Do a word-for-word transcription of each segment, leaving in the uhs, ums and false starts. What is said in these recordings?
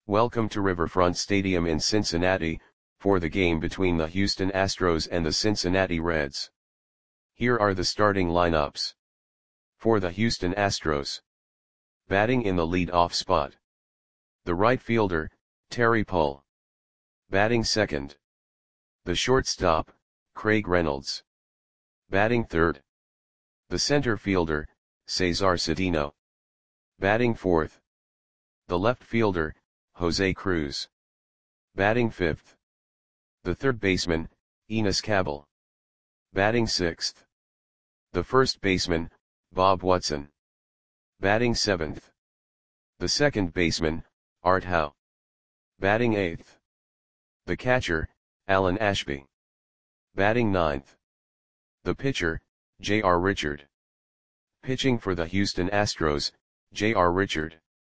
Welcome to Riverfront Stadium in Cincinnati, for the game between the Houston Astros and the Cincinnati Reds. Here are the starting lineups. For the Houston Astros. Batting in the lead-off spot. The right fielder, Terry Pull. Batting second. The shortstop, Craig Reynolds. Batting third. The center fielder, Cesar Cedeno. Batting fourth. The left fielder, Jose Cruz. Batting fifth. The third baseman, Enos Cabell. Batting sixth. The first baseman, Bob Watson. Batting seventh. The second baseman, Art Howe. Batting eighth. The catcher, Alan Ashby. Batting ninth. The pitcher, J R Richard. Pitching for the Houston Astros, J R Richard.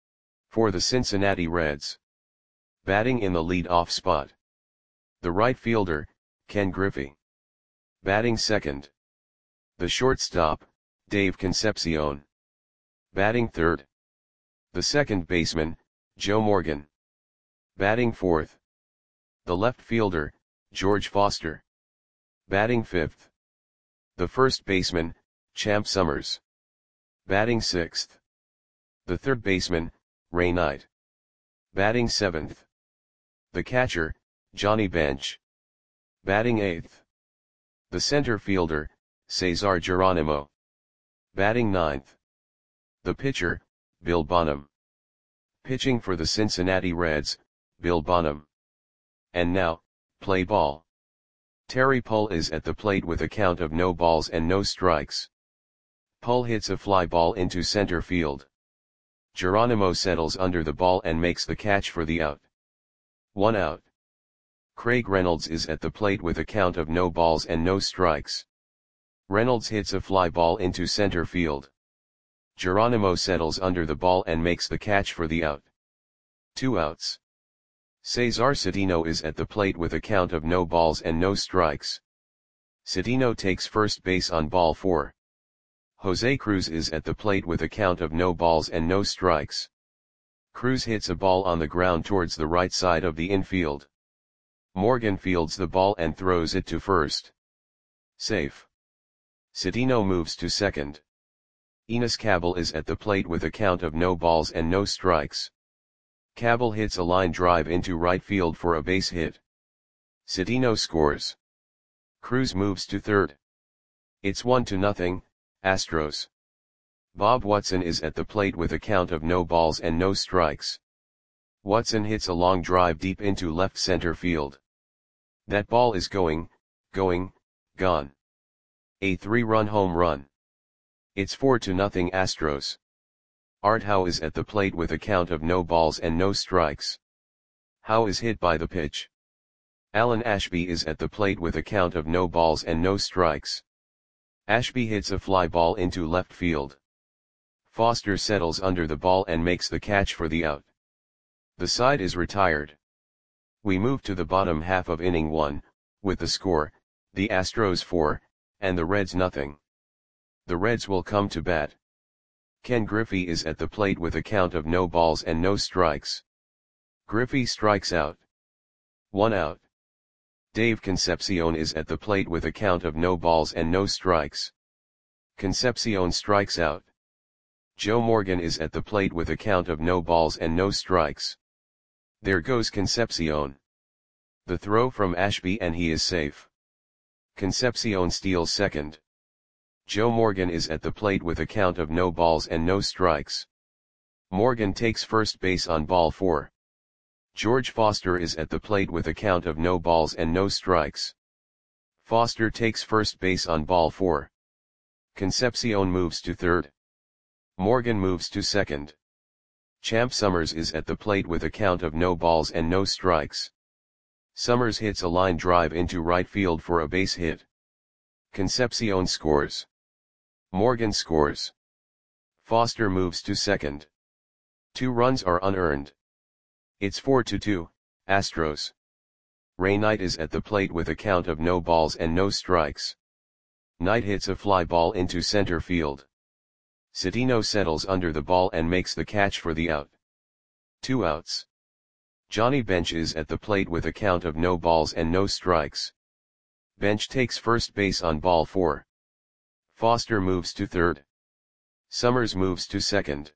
For the Cincinnati Reds. Batting in the lead-off spot. The right fielder, Ken Griffey. Batting second. The shortstop, Dave Concepcion. Batting third. The second baseman, Joe Morgan. Batting fourth. The left fielder, George Foster. Batting fifth. The first baseman, Champ Summers. Batting sixth. The third baseman, Ray Knight. Batting seventh. The catcher, Johnny Bench. Batting eighth. The center fielder, Cesar Geronimo. Batting ninth. The pitcher, Bill Bonham. Pitching for the Cincinnati Reds, Bill Bonham. And now, play ball. Terry Pull is at the plate with a count of no balls and no strikes. Pull hits a fly ball into center field. Geronimo settles under the ball and makes the catch for the out. One out. Craig Reynolds is at the plate with a count of no balls and no strikes. Reynolds hits a fly ball into center field. Geronimo settles under the ball and makes the catch for the out. Two outs. Cesar Cedeno is at the plate with a count of no balls and no strikes. Cedeno takes first base on ball four. Jose Cruz is at the plate with a count of no balls and no strikes. Cruz hits a ball on the ground towards the right side of the infield. Morgan fields the ball and throws it to first. Safe. Cedeno moves to second. Enos Cabell is at the plate with a count of no balls and no strikes. Cabell hits a line drive into right field for a base hit. Cedeno scores. Cruz moves to third. It's one to nothing, Astros. Bob Watson is at the plate with a count of no balls and no strikes. Watson hits a long drive deep into left center field. That ball is going, going, gone. A three-run home run. It's four to nothing Astros. Art Howe is at the plate with a count of no balls and no strikes. Howe is hit by the pitch. Alan Ashby is at the plate with a count of no balls and no strikes. Ashby hits a fly ball into left field. Foster settles under the ball and makes the catch for the out. The side is retired. We move to the bottom half of inning one, with the score, the Astros four, and the Reds nothing. The Reds will come to bat. Ken Griffey is at the plate with a count of no balls and no strikes. Griffey strikes out. One out. Dave Concepcion is at the plate with a count of no balls and no strikes. Concepcion strikes out. Joe Morgan is at the plate with a count of no balls and no strikes. There goes Concepcion. The throw from Ashby and he is safe. Concepcion steals second. Joe Morgan is at the plate with a count of no balls and no strikes. Morgan takes first base on ball four. George Foster is at the plate with a count of no balls and no strikes. Foster takes first base on ball four. Concepcion moves to third. Morgan moves to second. Champ Summers is at the plate with a count of no balls and no strikes. Summers hits a line drive into right field for a base hit. Concepcion scores. Morgan scores. Foster moves to second. Two runs are unearned. It's four to two, Astros. Ray Knight is at the plate with a count of no balls and no strikes. Knight hits a fly ball into center field. Cedeno settles under the ball and makes the catch for the out. Two outs. Johnny Bench is at the plate with a count of no balls and no strikes. Bench takes first base on ball four. Foster moves to third. Summers moves to second.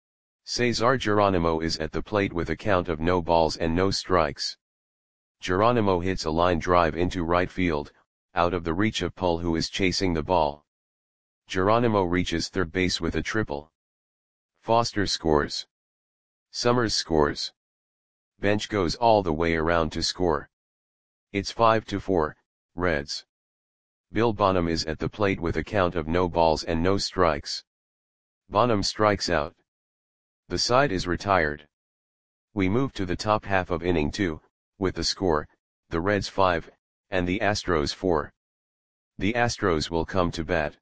Cesar Geronimo is at the plate with a count of no balls and no strikes. Geronimo hits a line drive into right field, out of the reach of Pull, who is chasing the ball. Geronimo reaches third base with a triple. Foster scores. Summers scores. Bench goes all the way around to score. It's five to four, Reds. Bill Bonham is at the plate with a count of no balls and no strikes. Bonham strikes out. The side is retired. We move to the top half of inning two, with the score, the Reds five, and the Astros four. The Astros will come to bat.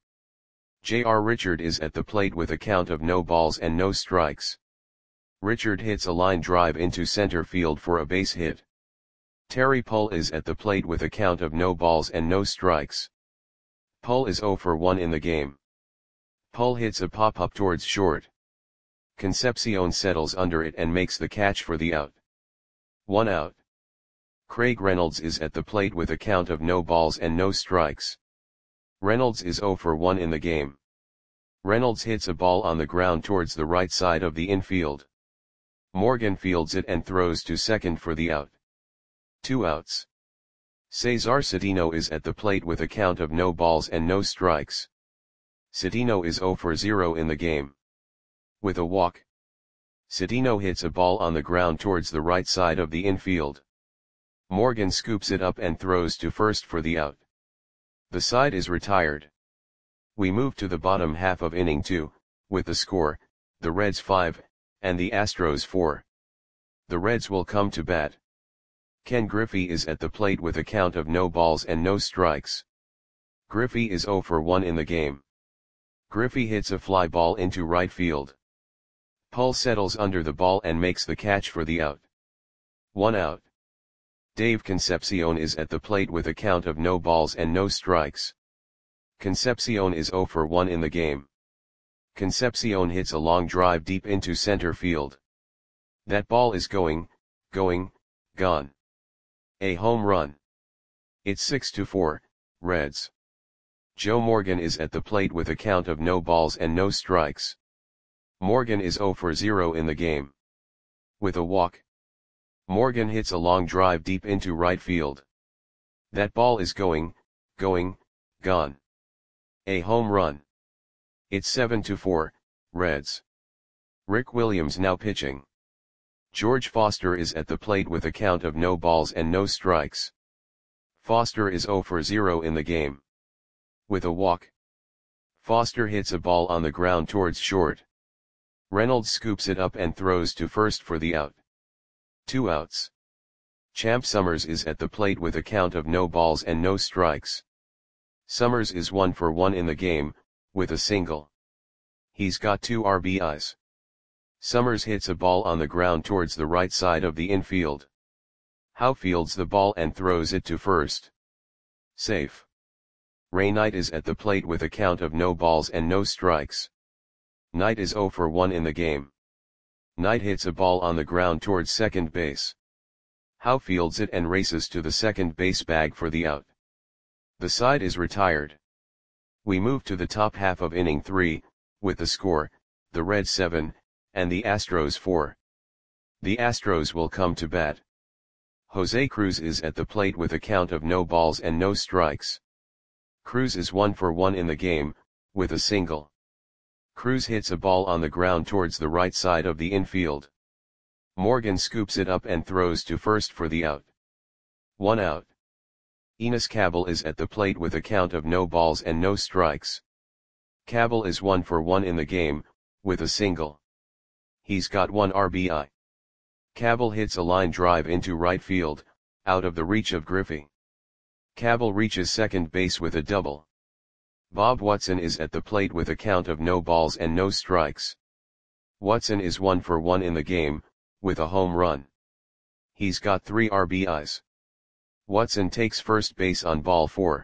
J R Richard is at the plate with a count of no balls and no strikes. Richard hits a line drive into center field for a base hit. Terry Pull is at the plate with a count of no balls and no strikes. Pull is zero for one in the game. Pull hits a pop-up towards short. Concepcion settles under it and makes the catch for the out. One out. Craig Reynolds is at the plate with a count of no balls and no strikes. Reynolds is zero for one in the game. Reynolds hits a ball on the ground towards the right side of the infield. Morgan fields it and throws to second for the out. Two outs. Cesar Cedeno is at the plate with a count of no balls and no strikes. Cedeno is zero for zero in the game. With a walk. Cedeno hits a ball on the ground towards the right side of the infield. Morgan scoops it up and throws to first for the out. The side is retired. We move to the bottom half of inning two, with the score, the Reds five, and the Astros four. The Reds will come to bat. Ken Griffey is at the plate with a count of no balls and no strikes. Griffey is zero for one in the game. Griffey hits a fly ball into right field. Pull settles under the ball and makes the catch for the out. One out. Dave Concepcion is at the plate with a count of no balls and no strikes. Concepcion is zero for one in the game. Concepcion hits a long drive deep into center field. That ball is going, going, gone. A home run. It's six to four, Reds. Joe Morgan is at the plate with a count of no balls and no strikes. Morgan is zero for zero in the game. With a walk. Morgan hits a long drive deep into right field. That ball is going, going, gone. A home run. It's seven to four, Reds. Rick Williams now pitching. George Foster is at the plate with a count of no balls and no strikes. Foster is zero for zero in the game. With a walk. Foster hits a ball on the ground towards short. Reynolds scoops it up and throws to first for the out. Two outs. Champ Summers is at the plate with a count of no balls and no strikes. Summers is one for one in the game, with a single. He's got two R B Is. Summers hits a ball on the ground towards the right side of the infield. Howe fields the ball and throws it to first. Safe. Ray Knight is at the plate with a count of no balls and no strikes. Knight is zero for one in the game. Knight hits a ball on the ground towards second base. Howe fields it and races to the second base bag for the out. The side is retired. We move to the top half of inning three, with the score, the Reds seven, and the Astros four. The Astros will come to bat. Jose Cruz is at the plate with a count of no balls and no strikes. Cruz is one for one in the game, with a single. Cruz hits a ball on the ground towards the right side of the infield. Morgan scoops it up and throws to first for the out. One out. Enos Cabell is at the plate with a count of no balls and no strikes. Cabell is one for one in the game, with a single. He's got one R B I. Cabell hits a line drive into right field, out of the reach of Griffey. Cabell reaches second base with a double. Bob Watson is at the plate with a count of no balls and no strikes. Watson is one for one in the game, with a home run. He's got three R B Is. Watson takes first base on ball four.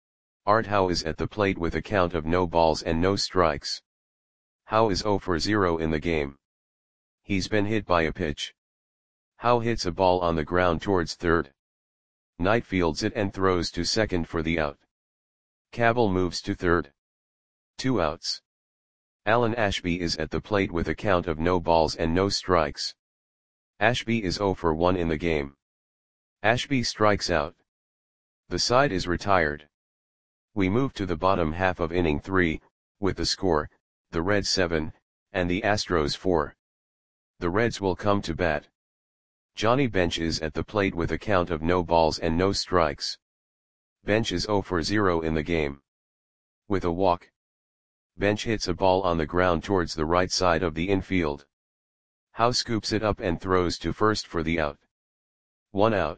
Art Howe is at the plate with a count of no balls and no strikes. Howe is zero for zero in the game. He's been hit by a pitch. Howe hits a ball on the ground towards third. Knight fields it and throws to second for the out. Cabell moves to third. Two outs. Alan Ashby is at the plate with a count of no balls and no strikes. Ashby is oh for one in the game. Ashby strikes out. The side is retired. We move to the bottom half of inning three, with the score, the Reds seven, and the Astros four. The Reds will come to bat. Johnny Bench is at the plate with a count of no balls and no strikes. Bench is oh for zero in the game. With a walk. Bench hits a ball on the ground towards the right side of the infield. Howe scoops it up and throws to first for the out. One out.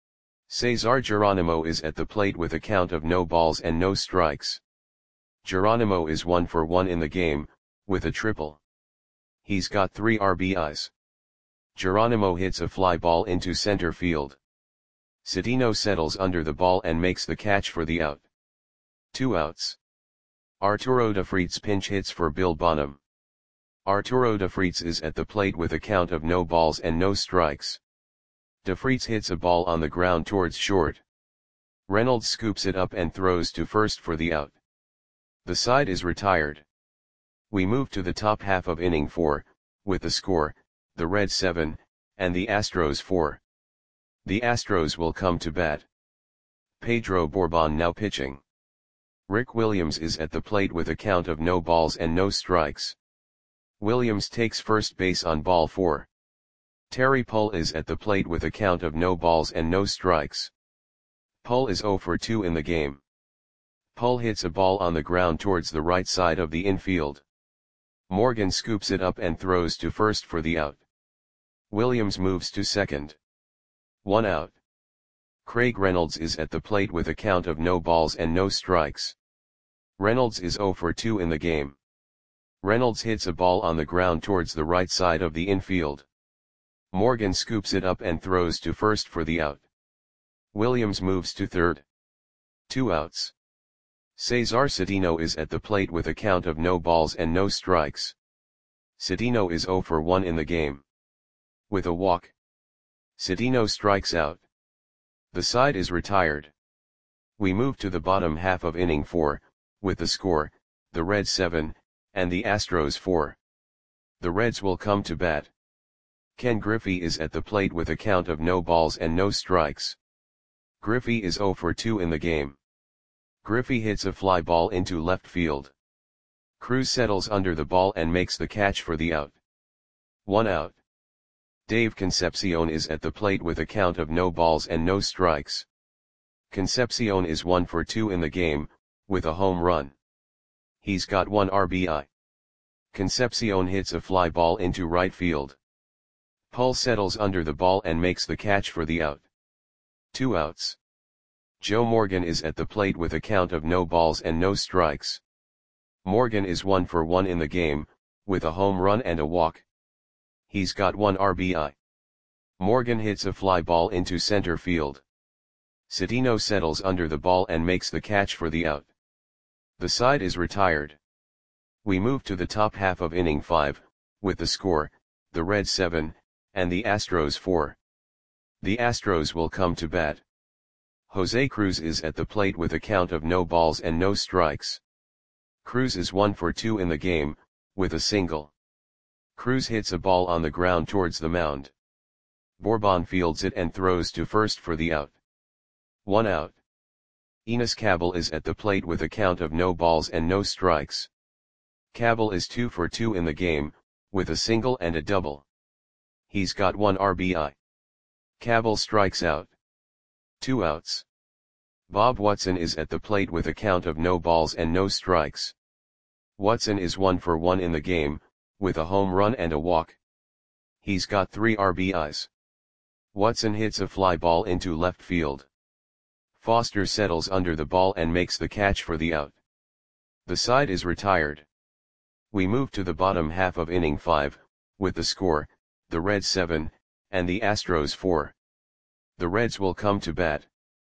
Cesar Geronimo is at the plate with a count of no balls and no strikes. Geronimo is one for one in the game, with a triple. He's got three R B Is. Geronimo hits a fly ball into center field. Cedeno settles under the ball and makes the catch for the out. Two outs. Arturo DeFreitas pinch hits for Bill Bonham. Arturo DeFreitas is at the plate with a count of no balls and no strikes. DeFreitas hits a ball on the ground towards short. Reynolds scoops it up and throws to first for the out. The side is retired. We move to the top half of inning four, with the score, the Reds seven, and the Astros four. The Astros will come to bat. Pedro Bourbon now pitching. Rick Williams is at the plate with a count of no balls and no strikes. Williams takes first base on ball four. Terry Pull is at the plate with a count of no balls and no strikes. Pull is oh for two in the game. Pull hits a ball on the ground towards the right side of the infield. Morgan scoops it up and throws to first for the out. Williams moves to second. One out. Craig Reynolds is at the plate with a count of no balls and no strikes. Reynolds is oh for two in the game. Reynolds hits a ball on the ground towards the right side of the infield. Morgan scoops it up and throws to first for the out. Williams moves to third. Two outs. Cesar Cedeno is at the plate with a count of no balls and no strikes. Cedeno is oh for one in the game. With a walk. Cedeno strikes out. The side is retired. We move to the bottom half of inning four, with the score, the Reds seven, and the Astros four. The Reds will come to bat. Ken Griffey is at the plate with a count of no balls and no strikes. Griffey is oh for two in the game. Griffey hits a fly ball into left field. Cruz settles under the ball and makes the catch for the out. One out. Dave Concepcion is at the plate with a count of no balls and no strikes. Concepcion is one for two in the game, with a home run. He's got one R B I. Concepcion hits a fly ball into right field. Pull settles under the ball and makes the catch for the out. Two outs. Joe Morgan is at the plate with a count of no balls and no strikes. Morgan is one for one in the game, with a home run and a walk. He's got one R B I. Morgan hits a fly ball into center field. Cedeno settles under the ball and makes the catch for the out. The side is retired. We move to the top half of inning five, with the score, the Reds seven, and the Astros four. The Astros will come to bat. Jose Cruz is at the plate with a count of no balls and no strikes. Cruz is one for two in the game, with a single. Cruz hits a ball on the ground towards the mound. Bourbon fields it and throws to first for the out. One out. Enos Cabell is at the plate with a count of no balls and no strikes. Cabell is two for two in the game, with a single and a double. He's got one R B I. Cabell strikes out. Two outs. Bob Watson is at the plate with a count of no balls and no strikes. Watson is one for one in the game, with a home run and a walk. He's got three R B Is. Watson hits a fly ball into left field. Foster settles under the ball and makes the catch for the out. The side is retired. We move to the bottom half of inning five, with the score, the Reds seven, and the Astros four. The Reds will come to bat.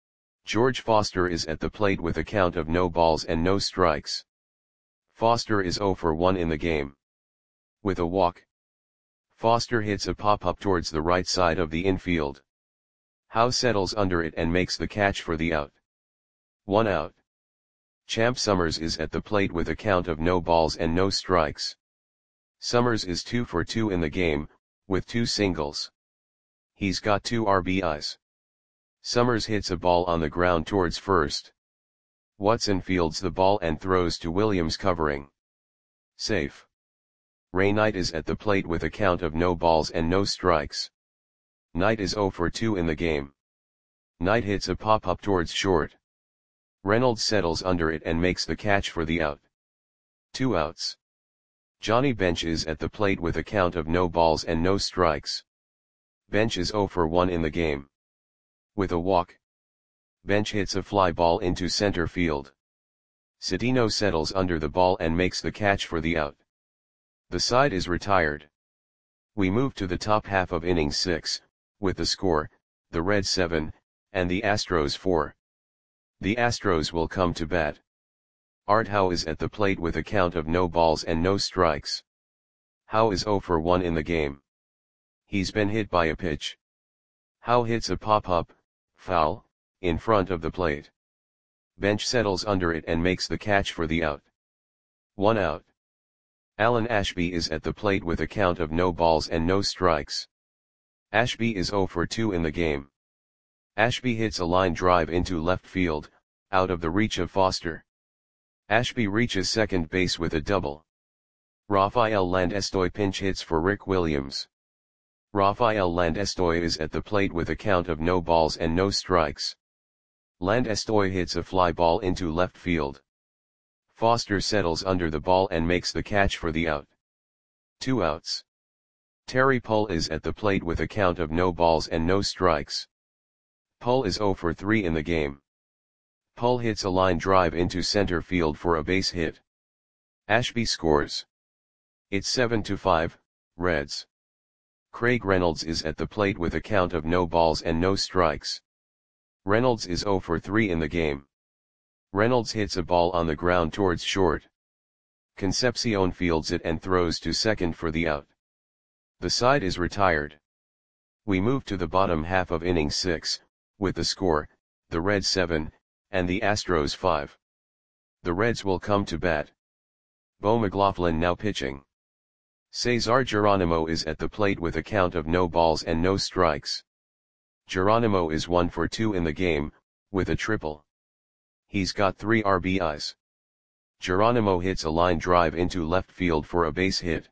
George Foster is at the plate with a count of no balls and no strikes. Foster is oh for one in the game. With a walk. Foster hits a pop-up towards the right side of the infield. Howe settles under it and makes the catch for the out. One out. Champ Summers is at the plate with a count of no balls and no strikes. Summers is two for two in the game, with two singles. He's got two R B Is. Summers hits a ball on the ground towards first. Watson fields the ball and throws to Williams covering. Safe. Ray Knight is at the plate with a count of no balls and no strikes. Knight is zero for two in the game. Knight hits a pop-up towards short. Reynolds settles under it and makes the catch for the out. Two outs. Johnny Bench is at the plate with a count of no balls and no strikes. Bench is zero for one in the game. With a walk. Bench hits a fly ball into center field. Cedeno settles under the ball and makes the catch for the out. The side is retired. We move to the top half of inning six, with the score, the Reds seven, and the Astros four. The Astros will come to bat. Art Howe is at the plate with a count of no balls and no strikes. Howe is zero for one in the game. He's been hit by a pitch. Howe hits a pop-up, foul, in front of the plate. Bench settles under it and makes the catch for the out. One out. Alan Ashby is at the plate with a count of no balls and no strikes. Ashby is zero for two in the game. Ashby hits a line drive into left field, out of the reach of Foster. Ashby reaches second base with a double. Rafael Landestoy pinch hits for Rick Williams. Rafael Landestoy is at the plate with a count of no balls and no strikes. Landestoy hits a fly ball into left field. Foster settles under the ball and makes the catch for the out. Two outs. Terry Pull is at the plate with a count of no balls and no strikes. Pull is zero for three in the game. Pull hits a line drive into center field for a base hit. Ashby scores. It's seven to five, Reds. Craig Reynolds is at the plate with a count of no balls and no strikes. Reynolds is zero for three in the game. Reynolds hits a ball on the ground towards short. Concepcion fields it and throws to second for the out. The side is retired. We move to the bottom half of inning six, with the score, the Reds seven, and the Astros five. The Reds will come to bat. Bo McLaughlin now pitching. Cesar Geronimo is at the plate with a count of no balls and no strikes. Geronimo is one for two in the game, with a triple. He's got three R B Is. Geronimo hits a line drive into left field for a base hit.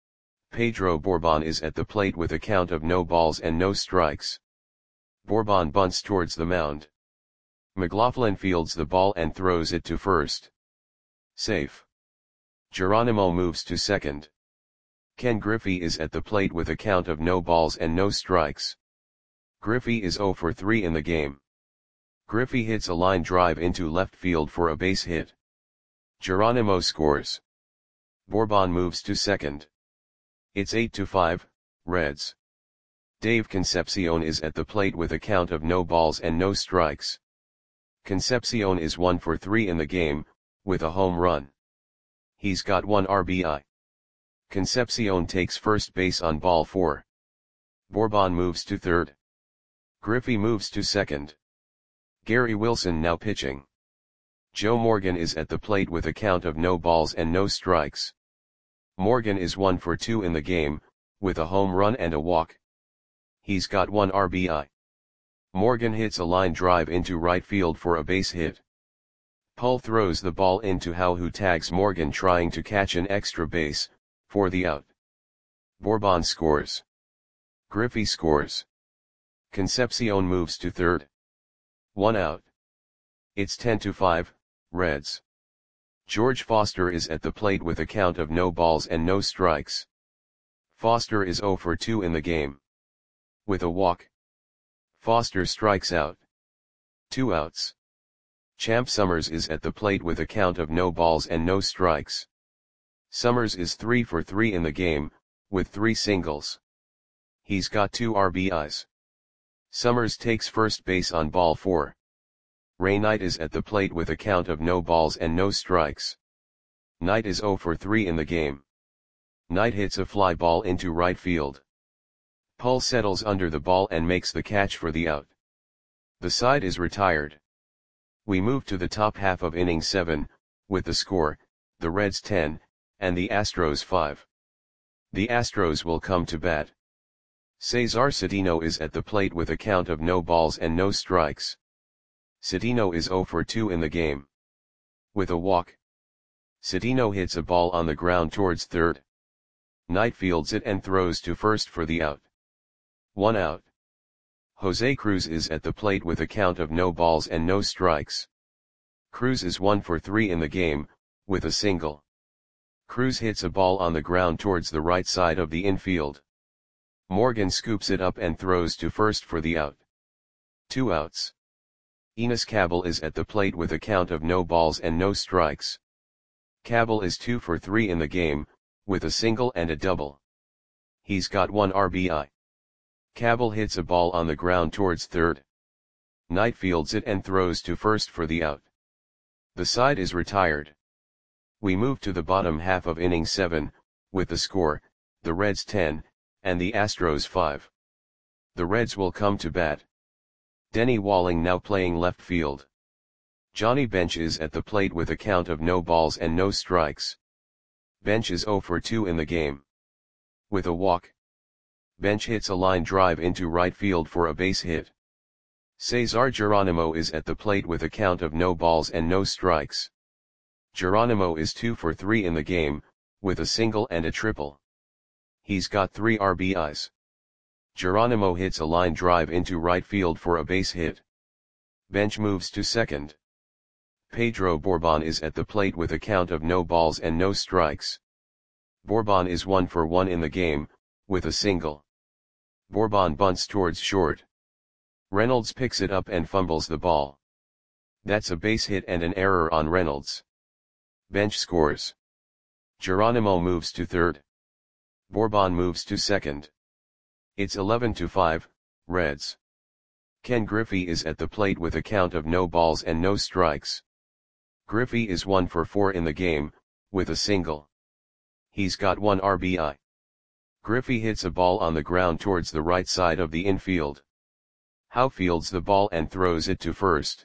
Pedro Bourbon is at the plate with a count of no balls and no strikes. Bourbon bunts towards the mound. McLaughlin fields the ball and throws it to first. Safe. Geronimo moves to second. Ken Griffey is at the plate with a count of no balls and no strikes. Griffey is zero for three in the game. Griffey hits a line drive into left field for a base hit. Geronimo scores. Bourbon moves to second. It's eight to five, Reds. Dave Concepcion is at the plate with a count of no balls and no strikes. Concepcion is one for three in the game, with a home run. He's got one R B I. Concepcion takes first base on ball four. Bourbon moves to third. Griffey moves to second. Gary Wilson now pitching. Joe Morgan is at the plate with a count of no balls and no strikes. Morgan is one for two in the game, with a home run and a walk. He's got one R B I. Morgan hits a line drive into right field for a base hit. Pull throws the ball into Howe, who tags Morgan trying to catch an extra base, for the out. Bourbon scores. Griffey scores. Concepcion moves to third. One out. It's ten to five, Reds. George Foster is at the plate with a count of no balls and no strikes. Foster is zero for two in the game. With a walk. Foster strikes out. Two outs. Champ Summers is at the plate with a count of no balls and no strikes. Summers is three for three in the game, with three singles. He's got two R B Is. Summers takes first base on ball four. Ray Knight is at the plate with a count of no balls and no strikes. Knight is zero for three in the game. Knight hits a fly ball into right field. Pull settles under the ball and makes the catch for the out. The side is retired. We move to the top half of inning seven, with the score, the Reds ten, and the Astros five. The Astros will come to bat. Cesar Citino is at the plate with a count of no balls and no strikes. Citino is zero for two in the game. With a walk. Citino hits a ball on the ground towards third. Knight fields it and throws to first for the out. One out. Jose Cruz is at the plate with a count of no balls and no strikes. Cruz is one for three in the game, with a single. Cruz hits a ball on the ground towards the right side of the infield. Morgan scoops it up and throws to first for the out. Two outs. Enos Cabell is at the plate with a count of no balls and no strikes. Cabell is two for three in the game, with a single and a double. He's got one R B I. Cabell hits a ball on the ground towards third. Knight fields it and throws to first for the out. The side is retired. We move to the bottom half of inning seven, with the score, the Reds ten, and the Astros five. The Reds will come to bat. Denny Walling now playing left field. Johnny Bench is at the plate with a count of no balls and no strikes. Bench is zero for two in the game. With a walk. Bench hits a line drive into right field for a base hit. Cesar Geronimo is at the plate with a count of no balls and no strikes. Geronimo is two for three in the game, with a single and a triple. He's got three R B Is. Geronimo hits a line drive into right field for a base hit. Bench moves to second. Pedro Bourbon is at the plate with a count of no balls and no strikes. Bourbon is one for one in the game, with a single. Bourbon bunts towards short. Reynolds picks it up and fumbles the ball. That's a base hit and an error on Reynolds. Bench scores. Geronimo moves to third. Bourbon moves to second. It's eleven to five, Reds. Ken Griffey is at the plate with a count of no balls and no strikes. Griffey is one for four in the game, with a single. He's got one R B I. Griffey hits a ball on the ground towards the right side of the infield. Howe fields the ball and throws it to first.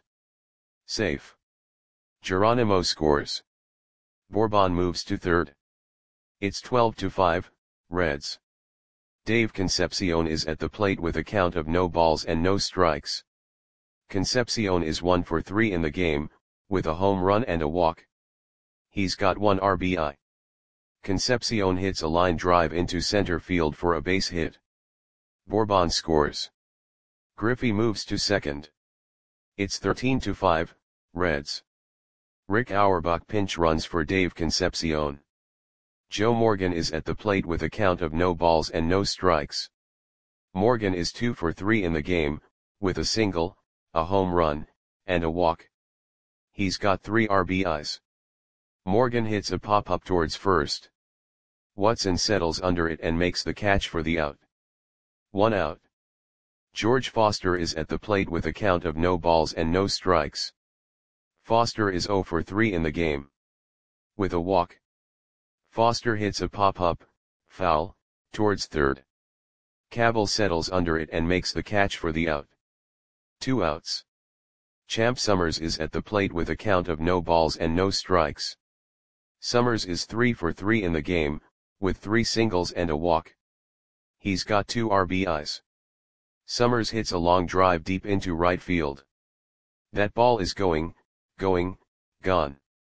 Safe. Geronimo scores. Bourbon moves to third. It's twelve to five, Reds. Dave Concepcion is at the plate with a count of no balls and no strikes. Concepcion is one for three in the game, with a home run and a walk. He's got one R B I. Concepcion hits a line drive into center field for a base hit. Bourbon scores. Griffey moves to second. It's thirteen to five, Reds. Rick Auerbach pinch runs for Dave Concepcion. Joe Morgan is at the plate with a count of no balls and no strikes. Morgan is two for three in the game, with a single, a home run, and a walk. He's got three R B Is. Morgan hits a pop-up towards first. Watson settles under it and makes the catch for the out. One out. George Foster is at the plate with a count of no balls and no strikes. Foster is zero for three in the game. With a walk. Foster hits a pop-up, foul, towards third. Cabell settles under it and makes the catch for the out. Two outs. Champ Summers is at the plate with a count of no balls and no strikes. Summers is three for three in the game, with three singles and a walk. He's got two R B Is. Summers hits a long drive deep into right field. That ball is going, going, gone.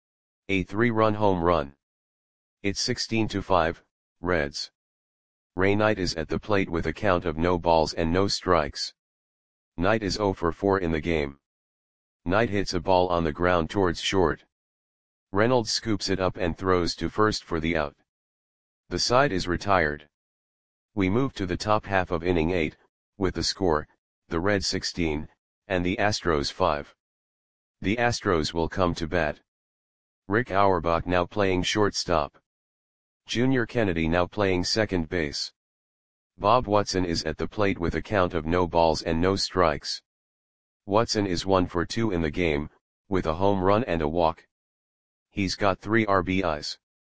A three-run home run. It's sixteen to five, Reds. Ray Knight is at the plate with a count of no balls and no strikes. Knight is zero for four in the game. Knight hits a ball on the ground towards short. Reynolds scoops it up and throws to first for the out. The side is retired. We move to the top half of inning eight, with the score, the Reds sixteen, and the Astros five. The Astros will come to bat. Rick Auerbach now playing shortstop. Junior Kennedy now playing second base. Bob Watson is at the plate with a count of no balls and no strikes. Watson is one for two in the game, with a home run and a walk. He's got three R B Is.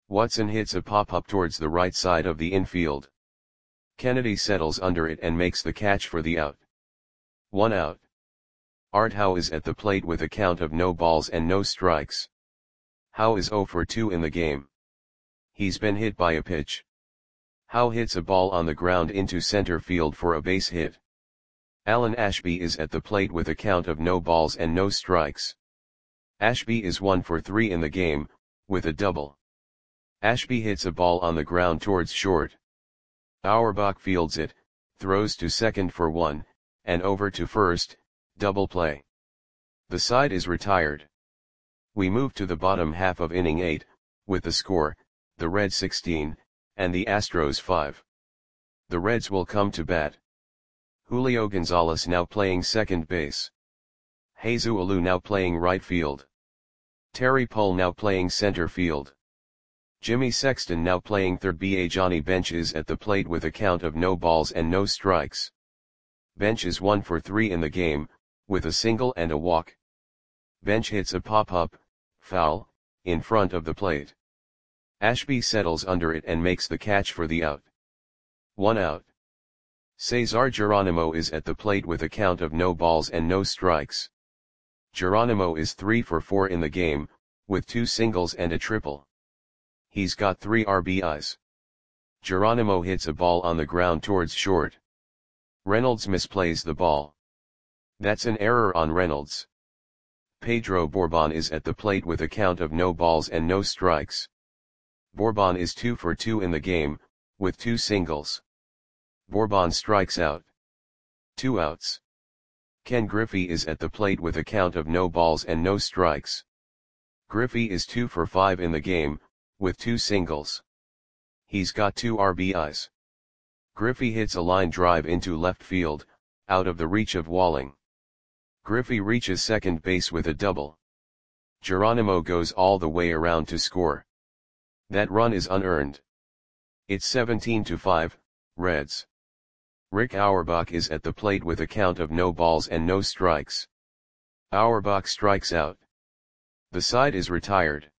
Watson hits a pop-up towards the right side of the infield. Kennedy settles under it and makes the catch for the out. One out. Art Howe is at the plate with a count of no balls and no strikes. Howe is zero for two in the game. He's been hit by a pitch. Howe hits a ball on the ground into center field for a base hit. Alan Ashby is at the plate with a count of no balls and no strikes. Ashby is one for three in the game, with a double. Ashby hits a ball on the ground towards short. Auerbach fields it, throws to second for one, and over to first, double play. The side is retired. We move to the bottom half of inning eight, with the score, the Reds sixteen, and the Astros five. The Reds will come to bat. Julio Gonzalez now playing second base. Jesus Alou now playing right field. Terry Pohl now playing center field. Jimmy Sexton now playing third base. Johnny Bench is at the plate with a count of no balls and no strikes. Bench is one for three in the game, with a single and a walk. Bench hits a pop-up, foul, in front of the plate. Ashby settles under it and makes the catch for the out. One out. Cesar Geronimo is at the plate with a count of no balls and no strikes. Geronimo is three for four in the game, with two singles and a triple. He's got three R B Is. Geronimo hits a ball on the ground towards short. Reynolds misplays the ball. That's an error on Reynolds. Pedro Bourbon is at the plate with a count of no balls and no strikes. Bourbon is two for two in the game, with two singles. Bourbon strikes out. Two outs. Ken Griffey is at the plate with a count of no balls and no strikes. Griffey is two for five in the game, with two singles. He's got two R B Is. Griffey hits a line drive into left field, out of the reach of Walling. Griffey reaches second base with a double. Geronimo goes all the way around to score. That run is unearned. It's seventeen to five, Reds. Rick Auerbach is at the plate with a count of no balls and no strikes. Auerbach strikes out. The side is retired.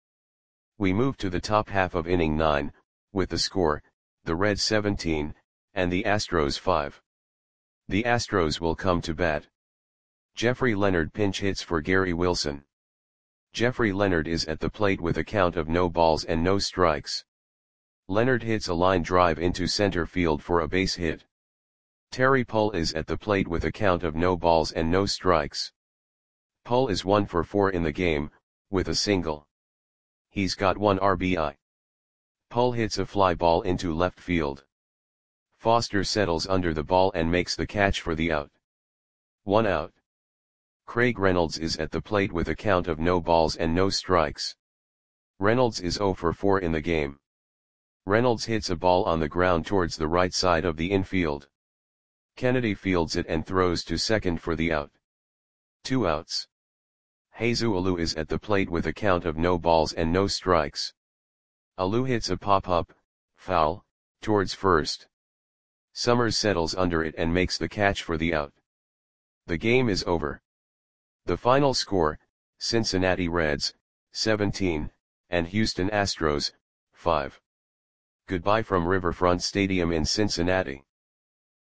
We move to the top half of inning nine, with the score, the Reds seventeen, and the Astros five. The Astros will come to bat. Jeffrey Leonard pinch hits for Gary Wilson. Jeffrey Leonard is at the plate with a count of no balls and no strikes. Leonard hits a line drive into center field for a base hit. Terry Pohl is at the plate with a count of no balls and no strikes. Pohl is one for four in the game, with a single. He's got one R B I. Pohl hits a fly ball into left field. Foster settles under the ball and makes the catch for the out. One out. Craig Reynolds is at the plate with a count of no balls and no strikes. Reynolds is zero for four in the game. Reynolds hits a ball on the ground towards the right side of the infield. Kennedy fields it and throws to second for the out. Two outs. Jesus Alou is at the plate with a count of no balls and no strikes. Alou hits a pop-up, foul, towards first. Summers settles under it and makes the catch for the out. The game is over. The final score, Cincinnati Reds, seventeen, and Houston Astros, five. Goodbye from Riverfront Stadium in Cincinnati.